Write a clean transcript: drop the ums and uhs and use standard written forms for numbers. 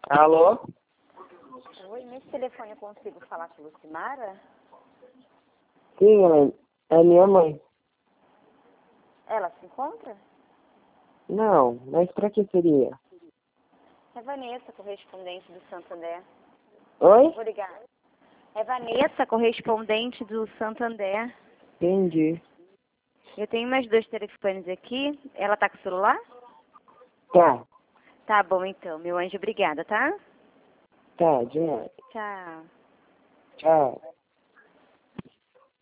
Alô? Oi, nesse telefone eu consigo falar com a Lucimara? Sim, mãe. É minha mãe. Ela se encontra? Não, mas pra que seria? É Vanessa, correspondente do Santander. Oi? Vou ligar. É Vanessa, correspondente do Santander. Entendi. Eu tenho mais dois telefones aqui. Ela tá com o celular? Tá, Tá bom, então. Meu anjo, obrigada, tá? tá, de nada. Tchau. Tchau.